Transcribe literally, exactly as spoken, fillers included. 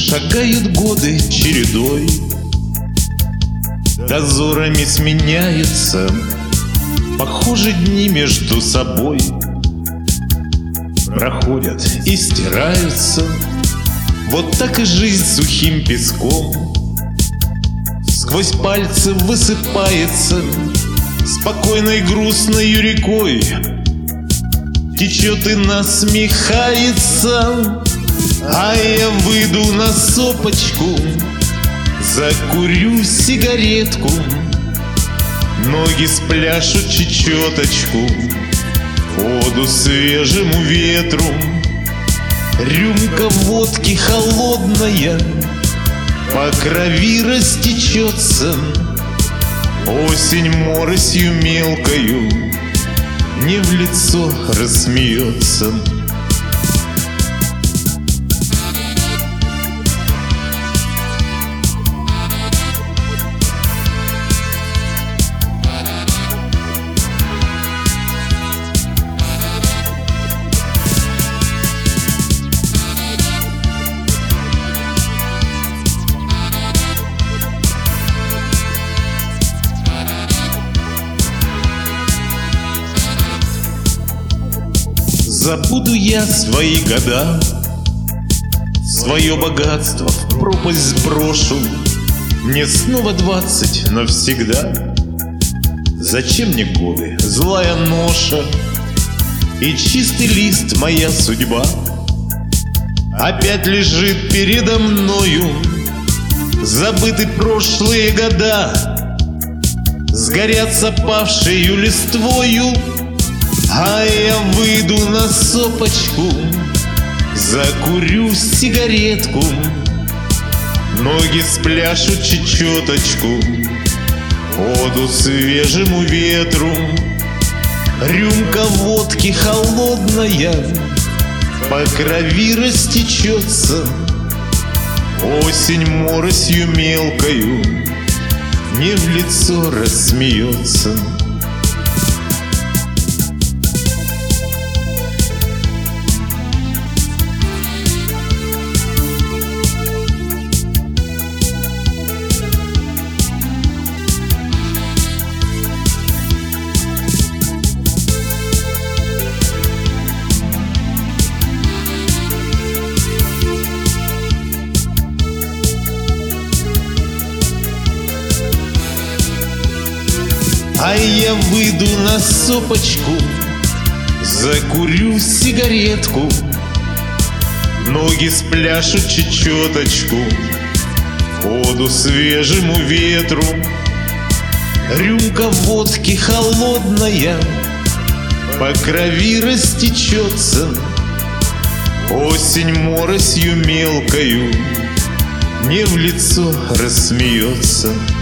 Шагают годы чередой, дозорами сменяются, похожи дни между собой. Проходят и стираются, вот так и жизнь сухим песком. Сквозь пальцы высыпается спокойной грустной рекой. Течет и насмехается, а я выйду на сопочку, закурю сигаретку, ноги спляшут чечеточку, воду свежему ветру. Рюмка водки холодная по крови растечется, осень моросью мелкою мне в лицо рассмеется. Забуду я свои года, свое богатство в пропасть сброшу. Мне снова двадцать навсегда. Зачем мне годы, злая ноша и чистый лист моя судьба? Опять лежит передо мною забыты прошлые года, сгорят с опавшею листвою. А я выйду на сопочку, закурю сигаретку, ноги спляшут чечеточку, воду свежему ветру. Рюмка водки холодная по крови растечется, осень моросью мелкою мне в лицо рассмеется. А я выйду на сопочку, закурю сигаретку, ноги спляшут чечеточку, воду свежему ветру. Рюмка водки холодная по крови растечется, осень моросью мелкою мне в лицо рассмеется.